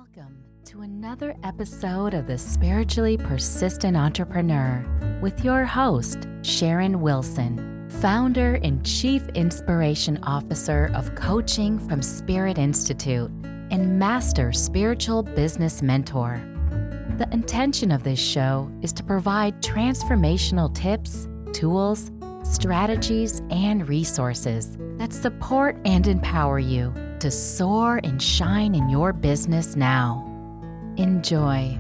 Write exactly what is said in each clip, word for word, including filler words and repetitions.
Welcome to another episode of The Spiritually Persistent Entrepreneur with your host, Sharon Wilson, founder and Chief Inspiration Officer of Coaching from Spirit Institute and Master Spiritual Business Mentor. The intention of this show is to provide transformational tips, tools, strategies, and resources that support and empower you to soar and shine in your business now. Enjoy.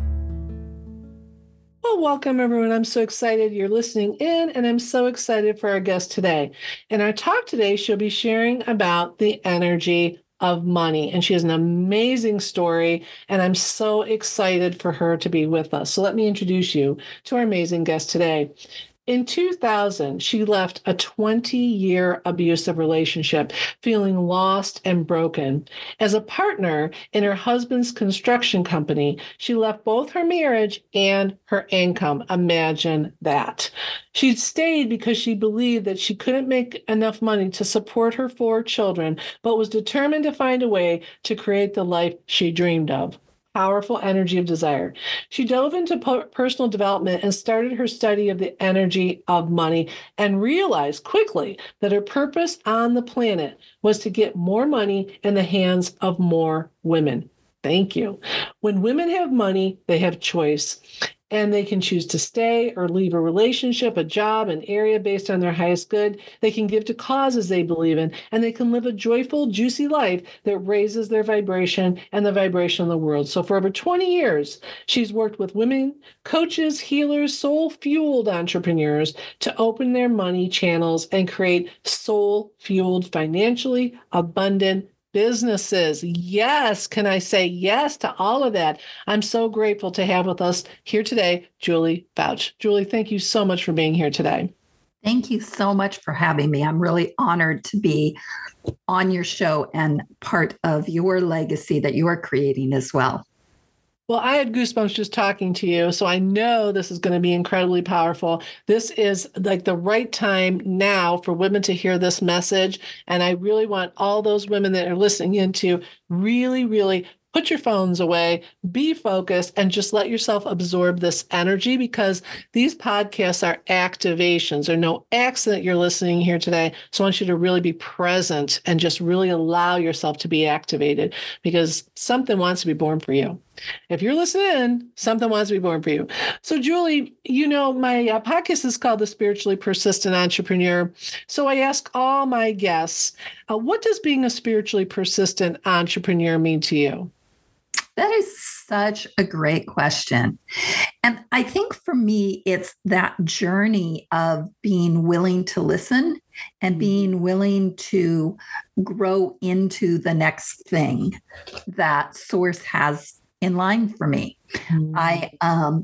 Well, welcome everyone. I'm so excited you're listening in, and I'm so excited for our guest today. In our talk today, she'll be sharing about the energy of money, and she has an amazing story, and I'm so excited for her to be with us. So let me introduce you to our amazing guest today. In two thousand, she left a twenty-year abusive relationship, feeling lost and broken. As a partner in her husband's construction company, she left both her marriage and her income. Imagine that. She stayed because she believed that she couldn't make enough money to support her four children, but was determined to find a way to create the life she dreamed of. Powerful energy of desire. She dove into personal development and started her study of the energy of money and realized quickly that her purpose on the planet was to get more money in the hands of more women. Thank you. When women have money, they have choice. And they can choose to stay or leave a relationship, a job, an area based on their highest good. They can give to causes they believe in, and they can live a joyful, juicy life that raises their vibration and the vibration of the world. So for over twenty years, she's worked with women, coaches, healers, soul-fueled entrepreneurs to open their money channels and create soul-fueled, financially abundant businesses. Yes. Can I say yes to all of that? I'm so grateful to have with us here today, Julie Bouch. Julie, thank you so much for being here today. Thank you so much for having me. I'm really honored to be on your show and part of your legacy that you are creating as well. Well, I had goosebumps just talking to you, so I know this is going to be incredibly powerful. This is like the right time now for women to hear this message, and I really want all those women that are listening in to really, really put your phones away, be focused, and just let yourself absorb this energy, because these podcasts are activations. There's no accident you're listening here today. So I want you to really be present and just really allow yourself to be activated, because something wants to be born for you. If you're listening, something wants to be born for you. So Julie, you know, my uh, podcast is called The Spiritually Persistent Entrepreneur. So I ask all my guests, uh, what does being a spiritually persistent entrepreneur mean to you? That is such a great question. And I think for me, it's that journey of being willing to listen and being willing to grow into the next thing that Source has in line for me. Mm. I, um,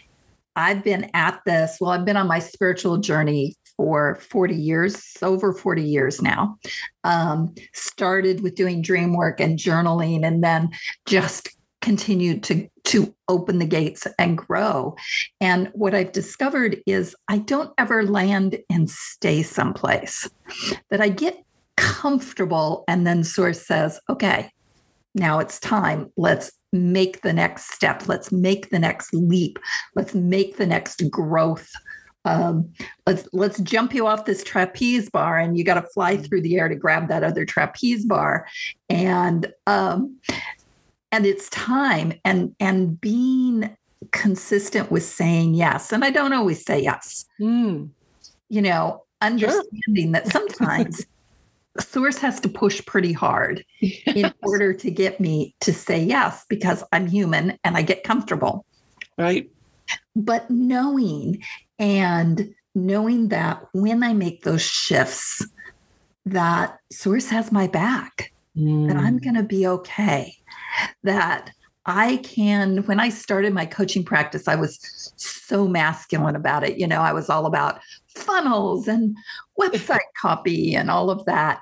I've been at this, well, I've been on my spiritual journey for forty years, over forty years now. Um, started with doing dream work and journaling, and then just continued to, to open the gates and grow. And what I've discovered is I don't ever land and stay someplace, that I get comfortable, and then Source says, okay, now it's time. Let's make the next step. Let's make the next leap. Let's make the next growth. Um, let's let's jump you off this trapeze bar, and you got to fly through the air to grab that other trapeze bar. And um, and it's time. And and being consistent with saying yes. And I don't always say yes. Mm. You know, understanding sure. that sometimes Source has to push pretty hard yes. in order to get me to say yes, because I'm human and I get comfortable. Right. But knowing and knowing that when I make those shifts, that Source has my back, mm. that I'm going to be okay, that I can, when I started my coaching practice, I was so masculine about it. You know, I was all about funnels and website copy and all of that.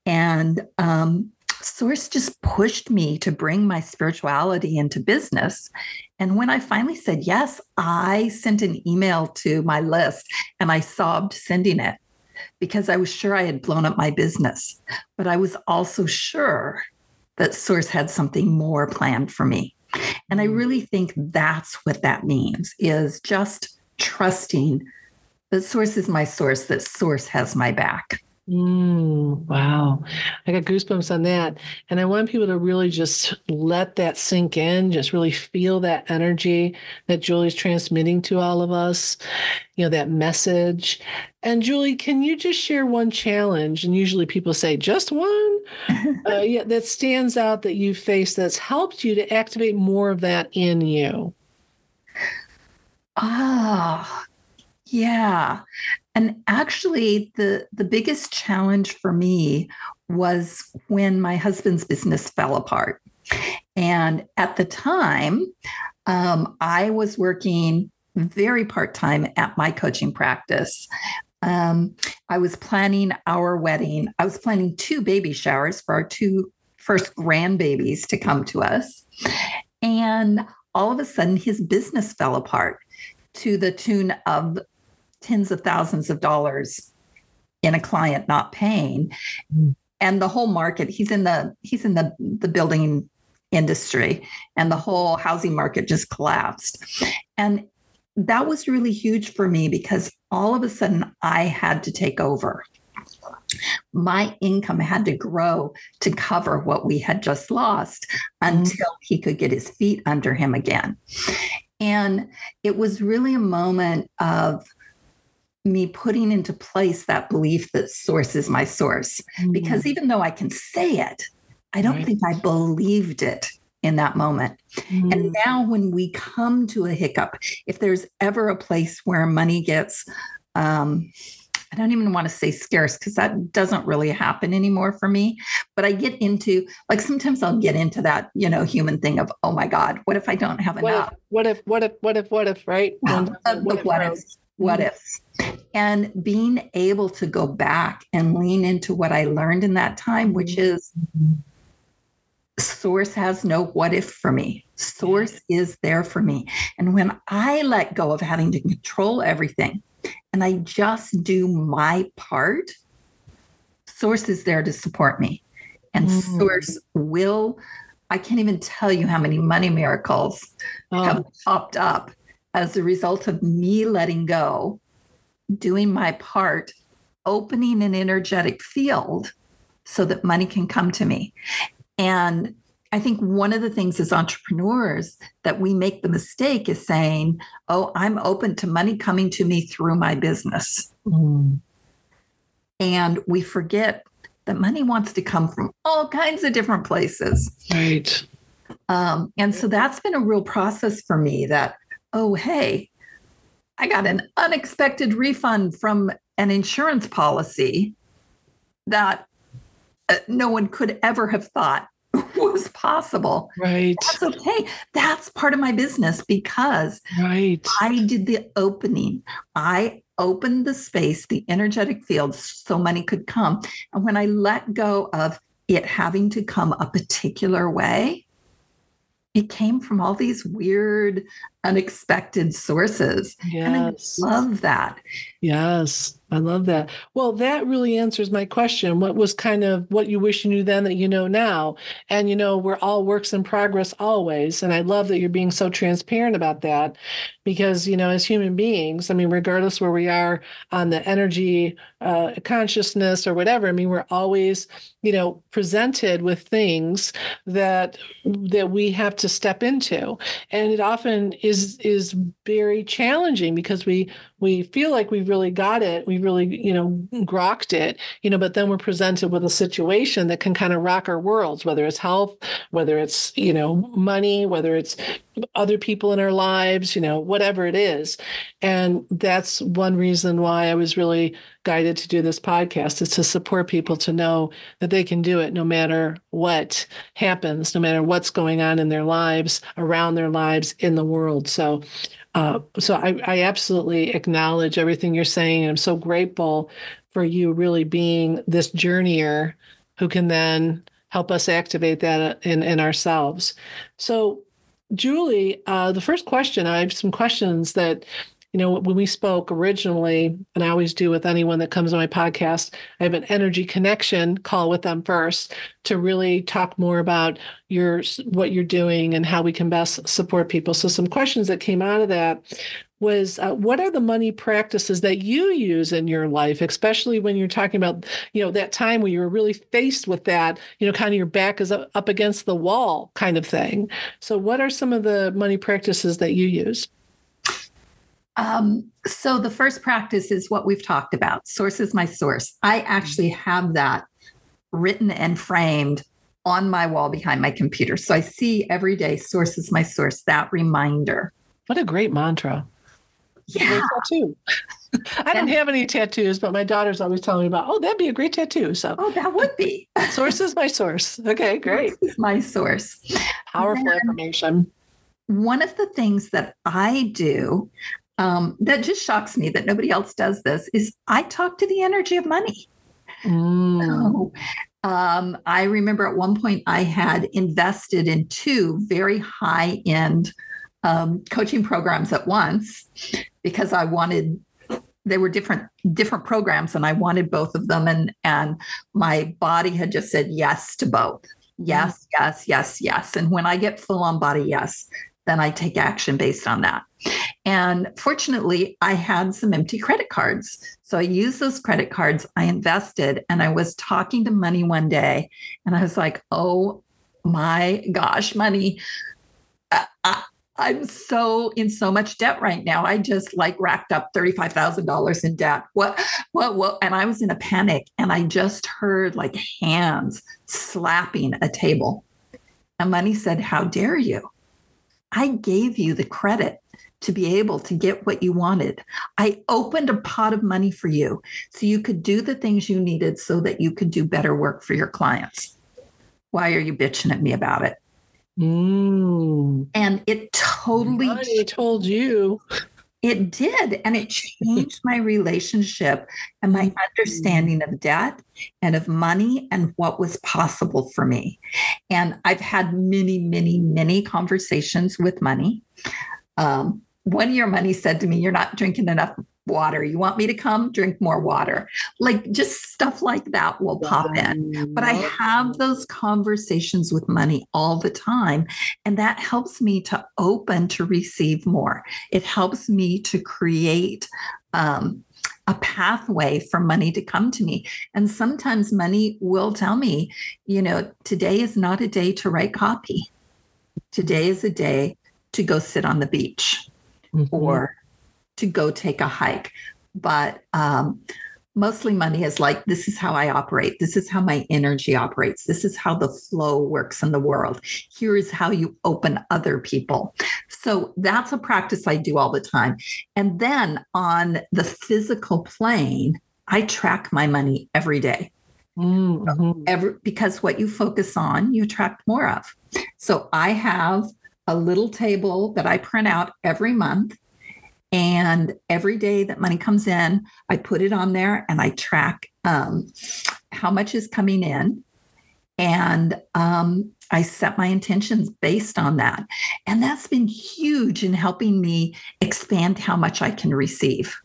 And um, Source just pushed me to bring my spirituality into business. And when I finally said yes, I sent an email to my list, and I sobbed sending it, because I was sure I had blown up my business. But I was also sure that Source had something more planned for me. And I really think that's what that means, is just trusting that source is my source, that source has my back. Mm, wow. I got goosebumps on that. And I want people to really just let that sink in, just really feel that energy that Julie's transmitting to all of us, you know, that message. And Julie, can you just share one challenge? And usually people say just one, uh, yeah, that stands out that you faced that's helped you to activate more of that in you. Ah, yeah. And actually, the, the biggest challenge for me was when my husband's business fell apart. And at the time, um, I was working very part-time at my coaching practice. Um, I was planning our wedding. I was planning two baby showers for our two first grandbabies to come to us. And all of a sudden, his business fell apart to the tune of tens of thousands of dollars in a client not paying. And the whole market, he's in the he's in the, the building industry, and the whole housing market just collapsed. And that was really huge for me because all of a sudden I had to take over. My income had to grow to cover what we had just lost until he could get his feet under him again. And it was really a moment of me putting into place that belief that source is my source. Mm-hmm. Because even though I can say it, I don't right. think I believed it in that moment. Mm-hmm. And now when we come to a hiccup, if there's ever a place where money gets, um, I don't even want to say scarce, because that doesn't really happen anymore for me. But I get into, like, sometimes I'll get into that, you know, human thing of, oh my God, what if I don't have what enough? If, what if, what if, what if, what if, right? Well, uh, what, if, what ifs, what mm-hmm. ifs. And being able to go back and lean into what I learned in that time, which is source has no what if for me. Source is there for me. And when I let go of having to control everything and I just do my part, source is there to support me. And mm. source will, I can't even tell you how many money miracles oh. have popped up as a result of me letting go, doing my part, opening an energetic field so that money can come to me. And I think one of the things as entrepreneurs that we make the mistake is saying, oh, I'm open to money coming to me through my business. Mm. And we forget that money wants to come from all kinds of different places. Right. Um, and so that's been a real process for me that, oh, hey, I got an unexpected refund from an insurance policy that uh, no one could ever have thought was possible. Right. That's okay. That's part of my business because right. I did the opening. I opened the space, the energetic field, so money could come. And when I let go of it having to come a particular way, it came from all these weird, unexpected sources. Yes. And I love that. Yes, I love that. Well, that really answers my question. What was kind of what you wish you knew then that you know now? And, you know, we're all works in progress always. And I love that you're being so transparent about that because, you know, as human beings, I mean, regardless where we are on the energy uh, consciousness or whatever, I mean, we're always, you know, presented with things that that we have to step into. And it often is is very challenging because we we feel like we've really got it. We really, you know, grokked it, you know, but then we're presented with a situation that can kind of rock our worlds, whether it's health, whether it's, you know, money, whether it's other people in our lives, you know, whatever it is. And that's one reason why I was really guided to do this podcast, is to support people to know that they can do it no matter what happens, no matter what's going on in their lives, around their lives, in the world. So Uh, so I, I absolutely acknowledge everything you're saying. And I'm so grateful for you really being this journeyer who can then help us activate that in, in ourselves. So, Julie, uh, the first question, I have some questions that you know, when we spoke originally, and I always do with anyone that comes on my podcast, I have an energy connection call with them first to really talk more about your what you're doing and how we can best support people. So some questions that came out of that was, uh, what are the money practices that you use in your life, especially when you're talking about, you know, that time when you were really faced with that, you know, kind of your back is up, up against the wall kind of thing. So what are some of the money practices that you use? Um, so the first practice is what we've talked about. Source is my source. I actually have that written and framed on my wall behind my computer. So I see every day, source is my source, that reminder. What a great mantra. Yeah. Tattoo. I don't have any tattoos, but my daughter's always telling me about, oh, that'd be a great tattoo. So, oh, that would be. Source is my source. Okay, great. Source is my source. Powerful then, information. One of the things that I do um, that just shocks me that nobody else does this is I talk to the energy of money. Mm. So, um, I remember at one point I had invested in two very high-end um, coaching programs at once because I wanted, they were different, different programs and I wanted both of them. And, and my body had just said yes to both. Yes, yes, yes, yes. And when I get full on body yes, then I take action based on that. And fortunately, I had some empty credit cards. So I used those credit cards, I invested, and I was talking to money one day and I was like, oh my gosh, money. I, I, I'm so in so much debt right now. I just like racked up thirty-five thousand dollars in debt. What, what, what? And I was in a panic and I just heard like hands slapping a table. And money said, how dare you? I gave you the credit to be able to get what you wanted. I opened a pot of money for you so you could do the things you needed so that you could do better work for your clients. Why are you bitching at me about it? Mm. And it totally I told you. It did. And it changed my relationship and my understanding of debt and of money and what was possible for me. And I've had many, many, many conversations with money. Um, one year, money said to me, you're not drinking enough water. You want me to come drink more water? Like just stuff like that will pop in. But I have those conversations with money all the time. And that helps me to open to receive more. It helps me to create um, a pathway for money to come to me. And sometimes money will tell me, you know, today is not a day to write copy. Today is a day to go sit on the beach mm-hmm. or to go take a hike. But um, mostly money is like, this is how I operate. This is how my energy operates. This is how the flow works in the world. Here is how you open other people. So that's a practice I do all the time. And then on the physical plane, I track my money every day. Mm-hmm. Every, because what you focus on, you attract more of. So I have a little table that I print out every month. And every day that money comes in, I put it on there and I track um, how much is coming in. And um, I set my intentions based on that. And that's been huge in helping me expand how much I can receive.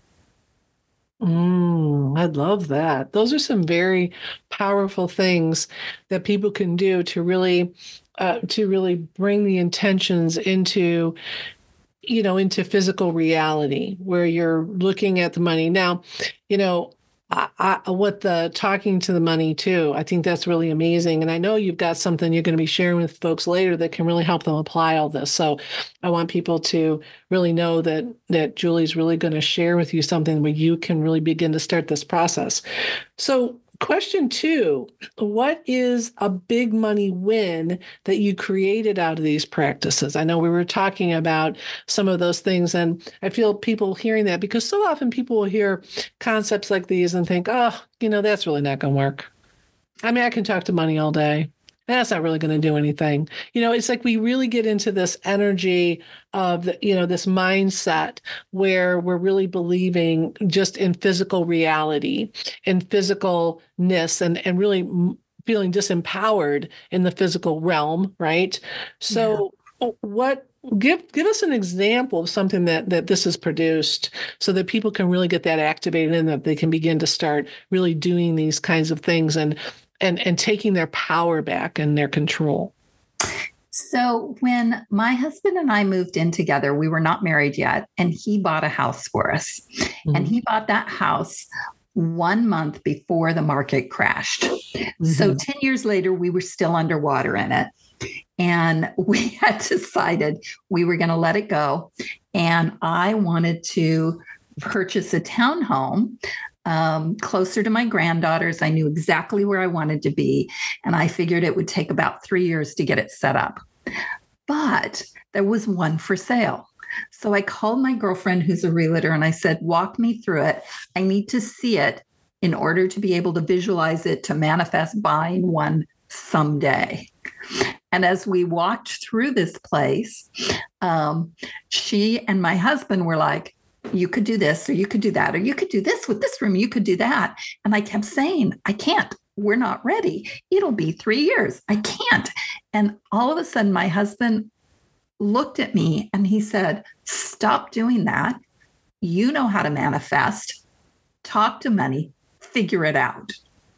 Mm, I love that. Those are some very powerful things that people can do to really, uh, to really bring the intentions into you know, into physical reality where you're looking at the money. Now, you know, I, I, what the talking to the money too, I think that's really amazing. And I know you've got something you're going to be sharing with folks later that can really help them apply all this. So I want people to really know that, that Julie's really going to share with you something where you can really begin to start this process. So question two, what is a big money win that you created out of these practices? I know we were talking about some of those things, and I feel people hearing that because so often people will hear concepts like these and think, oh, you know, that's really not going to work. I mean, I can talk to money all day. That's not really going to do anything. You know, it's like we really get into this energy of, the, you know, this mindset where we're really believing just in physical reality and physicalness and, and really feeling disempowered in the physical realm, right? So what give give us an example of something that that this has produced so that people can really get that activated and that they can begin to start really doing these kinds of things and and and taking their power back and their control. So when my husband and I moved in together, we were not married yet, and he bought a house for us. Mm-hmm. And he bought that house one month before the market crashed. Mm-hmm. So ten years later, we were still underwater in it. And we had decided we were going to let it go. And I wanted to purchase a townhome um, closer to my granddaughters. I knew exactly where I wanted to be. And I figured it would take about three years to get it set up. But there was one for sale. So I called my girlfriend, who's a realtor, and I said, walk me through it. I need to see it in order to be able to visualize it, to manifest buying one someday. And as we walked through this place, um, she and my husband were like, you could do this, or you could do that, or you could do this with this room, you could do that. And I kept saying, I can't. We're not ready. It'll be three years. I can't. And all of a sudden, my husband looked at me and he said, stop doing that. You know how to manifest. Talk to money. Figure it out.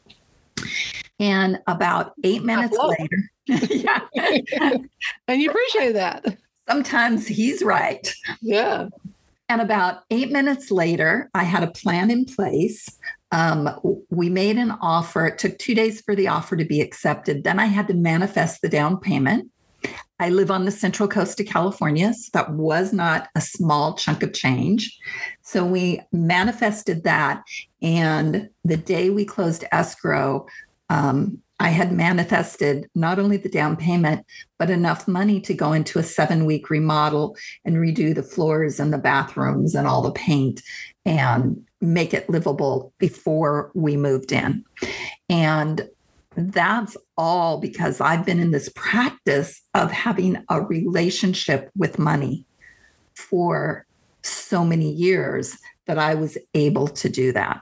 And about eight minutes later, yeah. And you appreciate that. Sometimes he's right. Yeah. And about eight minutes later, I had a plan in place. Um, we made an offer. It took two days for the offer to be accepted. Then I had to manifest the down payment. I live on the Central Coast of California, so that was not a small chunk of change. So we manifested that. And the day we closed escrow, um, I had manifested not only the down payment, but enough money to go into a seven-week remodel and redo the floors and the bathrooms and all the paint and make it livable before we moved in. And that's all because I've been in this practice of having a relationship with money for so many years that I was able to do that.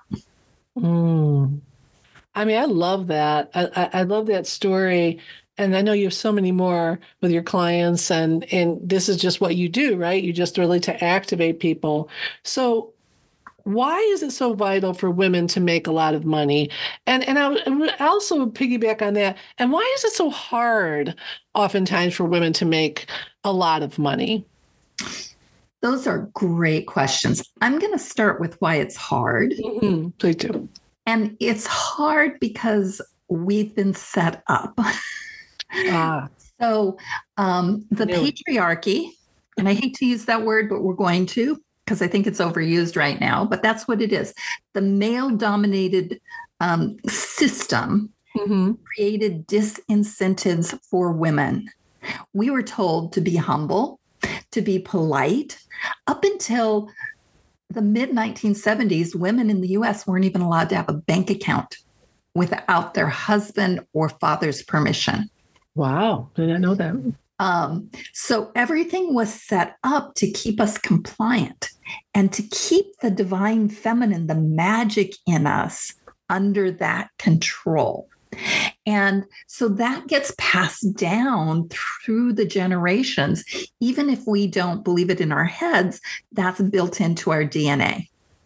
Mm. I mean, I love that. I, I, I love that story. And I know you have so many more with your clients, and, and this is just what you do, right? You just really to activate people. So why is it so vital for women to make a lot of money? And and I would also piggyback on that. And why is it so hard oftentimes for women to make a lot of money? Those are great questions. I'm going to start with why it's hard. Mm-hmm. Please do. And it's hard because we've been set up. Ah. So um, the no. patriarchy, and I hate to use that word, but we're going to, because I think it's overused right now, but that's what it is. The male-dominated um, system mm-hmm. created disincentives for women. We were told to be humble, to be polite. Up until the mid nineteen seventies, women in the U S weren't even allowed to have a bank account without their husband or father's permission. Wow, did not know that. Um, so everything was set up to keep us compliant and to keep the divine feminine, the magic in us, under that control. And so that gets passed down through the generations. Even if we don't believe it in our heads, that's built into our D N A.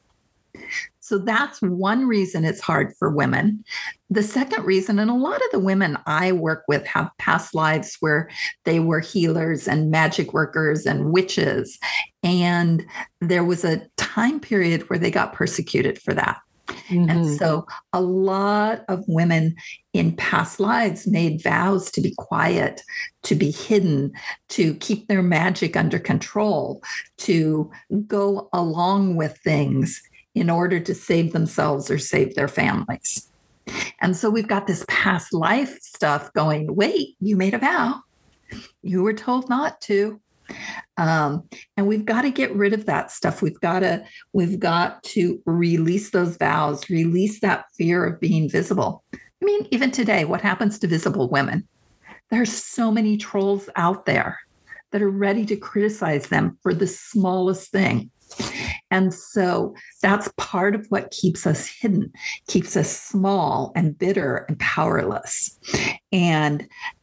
So that's one reason it's hard for women. The second reason, and a lot of the women I work with have past lives where they were healers and magic workers and witches. And there was a time period where they got persecuted for that. Mm-hmm. And so a lot of women in past lives made vows to be quiet, to be hidden, to keep their magic under control, to go along with things in order to save themselves or save their families. And so we've got this past life stuff going, wait, you made a vow. You were told not to. Um, and we've got to get rid of that stuff. We've got to, we've got to release those vows, release that fear of being visible. I mean, even today, what happens to visible women? There's so many trolls out there that are ready to criticize them for the smallest thing. And so that's part of what keeps us hidden, keeps us small and bitter and powerless. And it's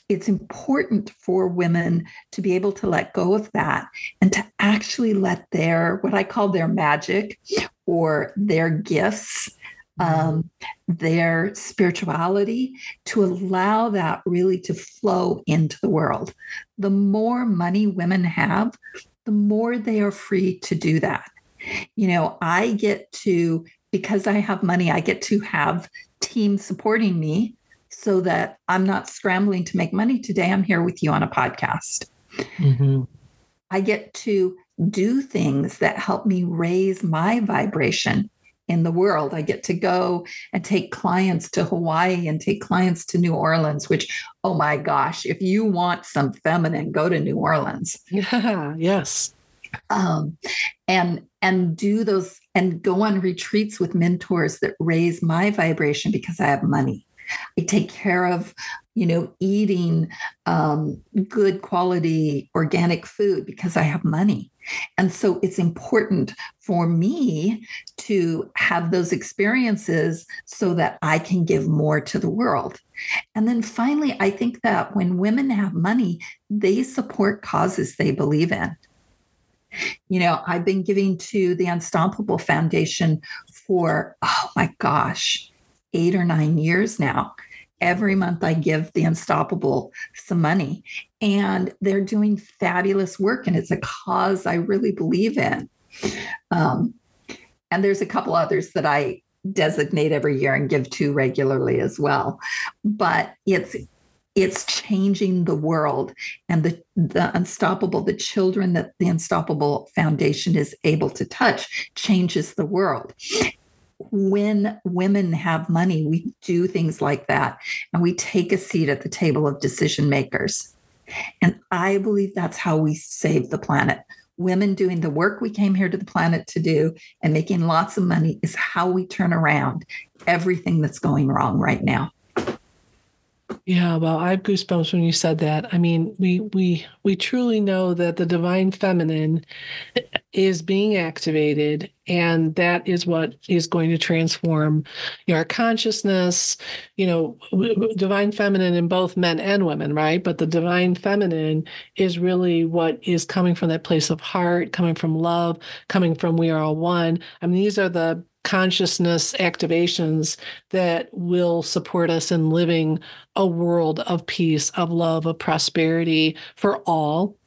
it's important for women to be able to let go of that and to actually let their, what I call their magic or their gifts, um, their spirituality, to allow that really to flow into the world. The more money women have, the more they are free to do that. You know, I get to, because I have money, I get to have teams supporting me so that I'm not scrambling to make money today. I'm here with you on a podcast. Mm-hmm. I get to do things that help me raise my vibration in the world. I get to go and take clients to Hawaii and take clients to New Orleans, which, oh my gosh, if you want some feminine, go to New Orleans. Yeah, yes. Um, and and do those and go on retreats with mentors that raise my vibration because I have money. I take care of, you know, eating um, good quality organic food because I have money. And so it's important for me to have those experiences so that I can give more to the world. And then finally, I think that when women have money, they support causes they believe in. You know, I've been giving to the Unstoppable Foundation for, oh my gosh, eight or nine years now. Every month I give the Unstoppable some money, and they're doing fabulous work. And it's a cause I really believe in. Um, and there's a couple others that I designate every year and give to regularly as well. But it's It's changing the world, and the, the Unstoppable, the children that the Unstoppable Foundation is able to touch changes the world. When women have money, we do things like that, and we take a seat at the table of decision makers. And I believe that's how we save the planet. Women doing the work we came here to the planet to do and making lots of money is how we turn around everything that's going wrong right now. Yeah, well, I have goosebumps when you said that. I mean, we we we truly know that the divine feminine is being activated, and that is what is going to transform, you know, our consciousness, you know, divine feminine in both men and women, right? But the divine feminine is really what is coming from that place of heart, coming from love, coming from we are all one. I mean, these are the consciousness activations that will support us in living a world of peace, of love, of prosperity for all.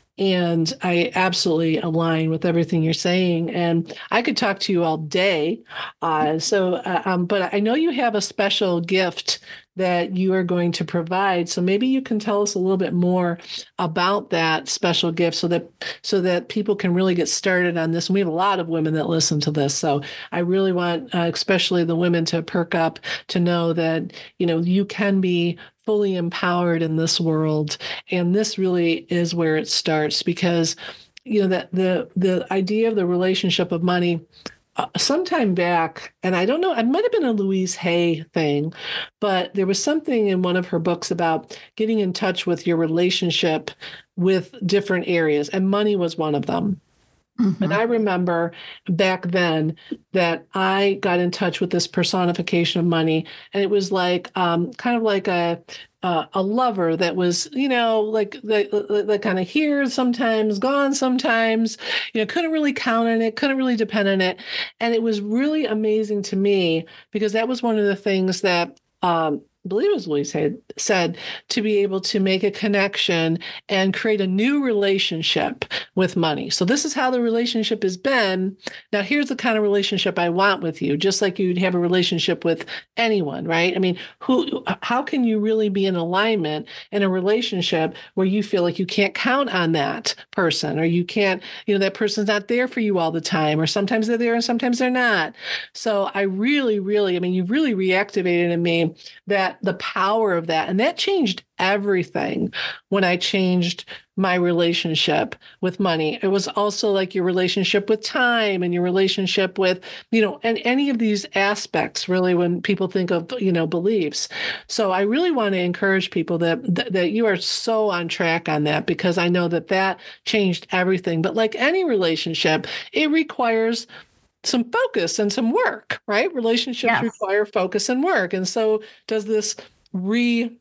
And I absolutely align with everything you're saying. And I could talk to you all day. Uh, so, uh, um, but I know you have a special gift that you are going to provide. So maybe you can tell us a little bit more about that special gift so that so that people can really get started on this. And we have a lot of women that listen to this. So I really want, uh, especially the women, to perk up, to know that, you know, you can be fully empowered in this world. And this really is where it starts, because, you know, that the the idea of the relationship of money, Uh, sometime back, and I don't know, it might have been a Louise Hay thing, but there was something in one of her books about getting in touch with your relationship with different areas, and money was one of them. Mm-hmm. And I remember back then that I got in touch with this personification of money, and it was like um, kind of like a uh, a lover that was, you know, like like, like kind of here sometimes, gone sometimes, you know, couldn't really count on it, couldn't really depend on it, and it was really amazing to me because that was one of the things that. Um, I believe it was Louise had said, to be able to make a connection and create a new relationship with money. So this is how the relationship has been. Now, here's the kind of relationship I want with you, just like you'd have a relationship with anyone, right? I mean, who? How can you really be in alignment in a relationship where you feel like you can't count on that person, or you can't, you know, that person's not there for you all the time, or sometimes they're there and sometimes they're not. So I really, really, I mean, you've really reactivated in me that the power of that. And that changed everything when I changed my relationship with money. It was also like your relationship with time and your relationship with, you know, and any of these aspects really when people think of, you know, beliefs. So I really want to encourage people that, that, that you are so on track on that, because I know that that changed everything. But like any relationship, it requires some focus and some work, right? Relationships yes. require focus and work. And so does this re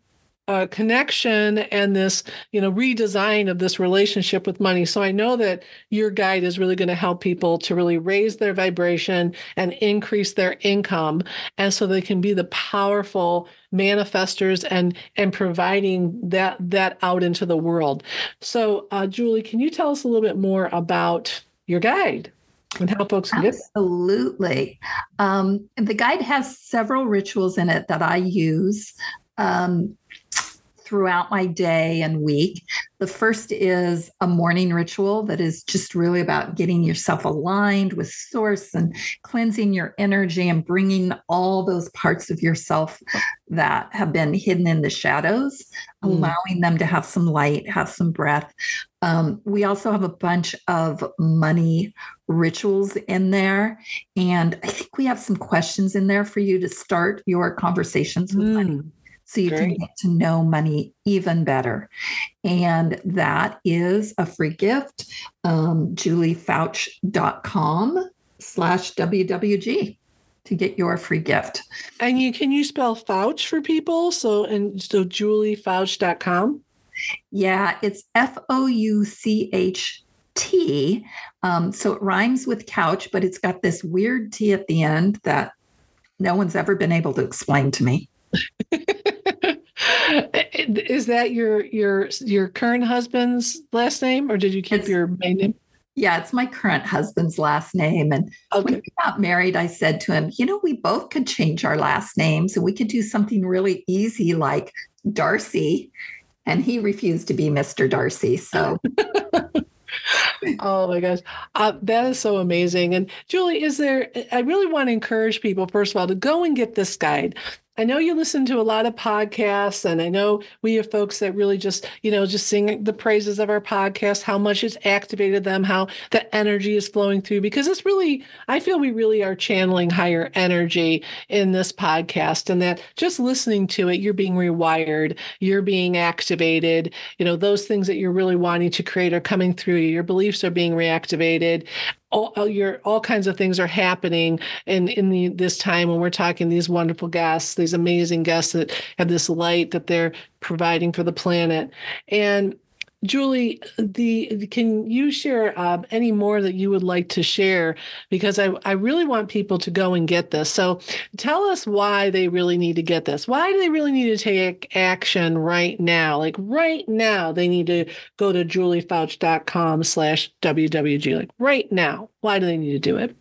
uh, connection and this, you know, redesign of this relationship with money. So I know that your guide is really going to help people to really raise their vibration and increase their income, and so they can be the powerful manifestors and and providing that that out into the world. So, uh, Julie, can you tell us a little bit more about your guide and how folks can get it? Absolutely. Um, the guide has several rituals in it that I use um, throughout my day and week. The first is a morning ritual that is just really about getting yourself aligned with source and cleansing your energy and bringing all those parts of yourself that have been hidden in the shadows, mm. allowing them to have some light, have some breath. Um, we also have a bunch of money rituals in there. And I think we have some questions in there for you to start your conversations with mm. money, so you Great. Can get to know money even better. And that is a free gift, um, juliefouch.com slash WWG to get your free gift. And you can you spell Fouch for people? So, and so julie fouch dot com? Yeah, it's F O U C H T. Um, so it rhymes with couch, but it's got this weird T at the end that no one's ever been able to explain to me. Is that your your your current husband's last name, or did you keep it's, your main name? Yeah, it's my current husband's last name. And okay. when we got married, I said to him, you know, we both could change our last names and we could do something really easy like Darcy. And he refused to be Mister Darcy. So. Oh my gosh. Uh, that is so amazing. And Julie, is there, I really want to encourage people, first of all, to go and get this guide. I know you listen to a lot of podcasts, and I know we have folks that really just, you know, just sing the praises of our podcast, how much it's activated them, how the energy is flowing through, because it's really, I feel we really are channeling higher energy in this podcast, and that just listening to it, you're being rewired, you're being activated, you know, those things that you're really wanting to create are coming through you, your beliefs are being reactivated. All your all kinds of things are happening in in the this time when we're talking these wonderful guests, these amazing guests that have this light that they're providing for the planet. And Julie, the can you share uh, any more that you would like to share? Because I, I really want people to go and get this. So tell us why they really need to get this. Why do they really need to take action right now? Like right now, they need to go to juliefouch.com slash WWG. Like right now, why do they need to do it?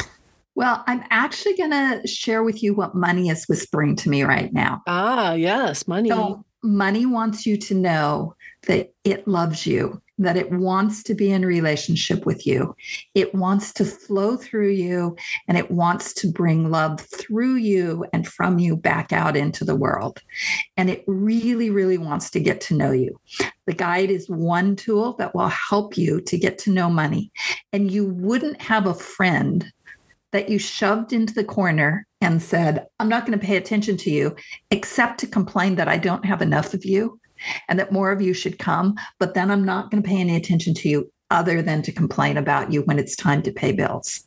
Well, I'm actually going to share with you what money is whispering to me right now. Ah, yes, money. So money wants you to know that it loves you, that it wants to be in relationship with you. It wants to flow through you, and it wants to bring love through you and from you back out into the world. And it really, really wants to get to know you. The guide is one tool that will help you to get to know money. And you wouldn't have a friend that you shoved into the corner and said, I'm not going to pay attention to you, except to complain that I don't have enough of you and that more of you should come. But then I'm not going to pay any attention to you other than to complain about you when it's time to pay bills.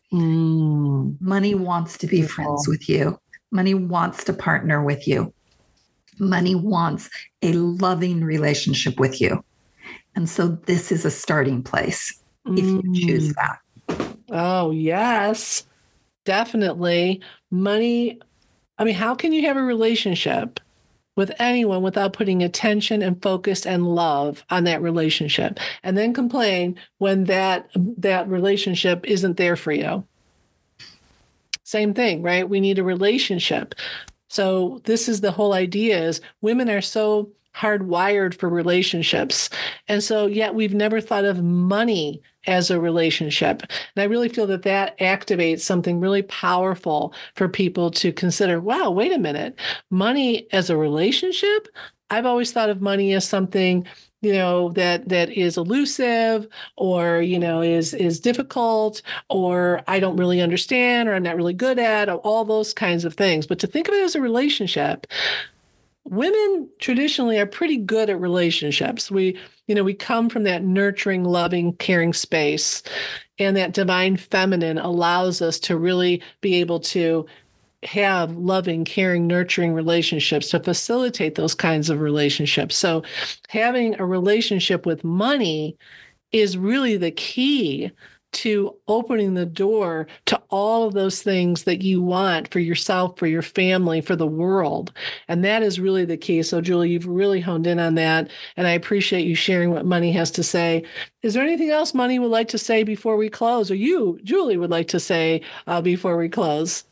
Mm. Money wants to be Beautiful. Friends with you. Money wants to partner with you. Money wants a loving relationship with you. And so this is a starting place mm. if you choose that. Oh, yes. Definitely. Money. I mean, how can you have a relationship with anyone without putting attention and focus and love on that relationship, and then complain when that that relationship isn't there for you? Same thing, right? We need a relationship. So this is the whole idea is women are so hardwired for relationships. And so yet we've never thought of money as a relationship. And I really feel that that activates something really powerful for people to consider, wow, wait a minute, money as a relationship? I've always thought of money as something, you know, that that is elusive or, you know, is is difficult or I don't really understand or I'm not really good at, or all those kinds of things. But to think of it as a relationship, women traditionally are pretty good at relationships. We, you know, we come from that nurturing, loving, caring space, and that divine feminine allows us to really be able to have loving, caring, nurturing relationships, to facilitate those kinds of relationships. So having a relationship with money is really the key to opening the door to all of those things that you want for yourself, for your family, for the world. And that is really the key. So Julie, you've really honed in on that. And I appreciate you sharing what Money has to say. Is there anything else Money would like to say before we close, or you, Julie, would like to say uh, before we close?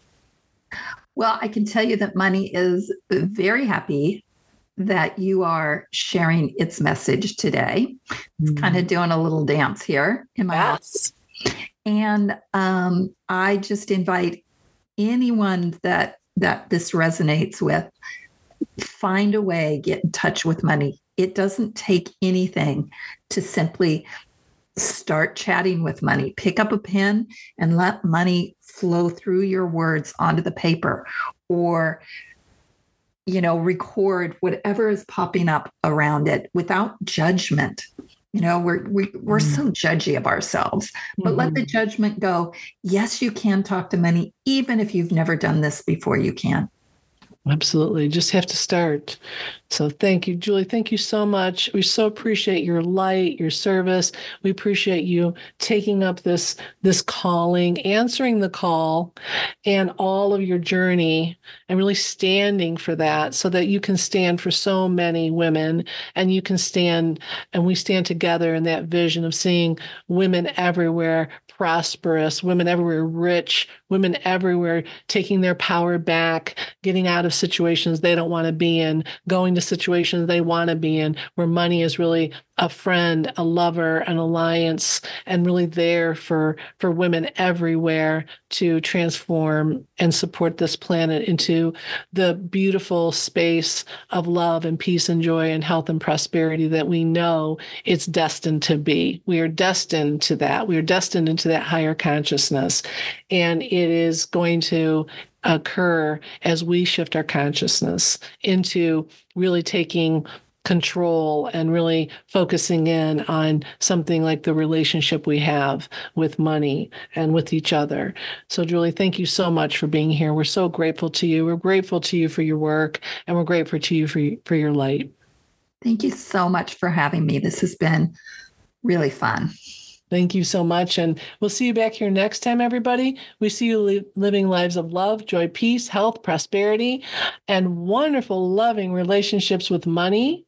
Well, I can tell you that Money is very happy that you are sharing its message today. It's mm. kind of doing a little dance here in my house. And um, I just invite anyone that that this resonates with, find a way, get in touch with Money. It doesn't take anything to simply start chatting with Money. Pick up a pen and let Money flow through your words onto the paper, or you know, record whatever is popping up around it without judgment. You know, we're we, we're mm-hmm. so judgy of ourselves, but mm-hmm. let the judgment go. Yes, you can talk to Money, even if you've never done this before. You can. Absolutely. Just have to start. So thank you, Julie. Thank you so much. We so appreciate your light, your service. We appreciate you taking up this, this calling, answering the call, and all of your journey, and really standing for that, so that you can stand for so many women, and you can stand, and we stand together in that vision of seeing women everywhere prosperous, women everywhere rich, women everywhere taking their power back, getting out of situations they don't want to be in, going to situations they want to be in, where money is really a friend, a lover, an alliance, and really there for, for women everywhere to transform and support this planet into the beautiful space of love and peace and joy and health and prosperity that we know it's destined to be. We are destined to that. We are destined into that higher consciousness. And it is going to occur as we shift our consciousness into really taking control and really focusing in on something like the relationship we have with money and with each other. So Julie, thank you so much for being here. We're so grateful to you. We're grateful to you for your work, and we're grateful to you for, for your light. Thank you so much for having me. This has been really fun. Thank you so much. And we'll see you back here next time, everybody. We see you li- living lives of love, joy, peace, health, prosperity, and wonderful, loving relationships with money.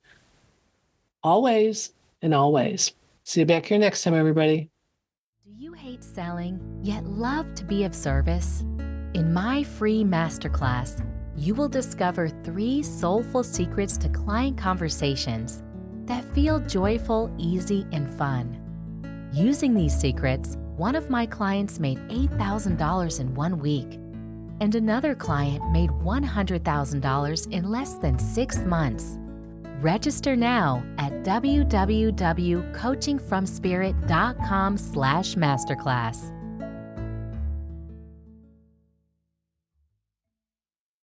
Always and always. See you back here next time, everybody. Do you hate selling, yet love to be of service? In my free masterclass, you will discover three soulful secrets to client conversations that feel joyful, easy, and fun. Using these secrets, one of my clients made eight thousand dollars in one week, and another client made one hundred thousand dollars in less than six months. Register now at w w w dot coaching from spirit dot com slash masterclass.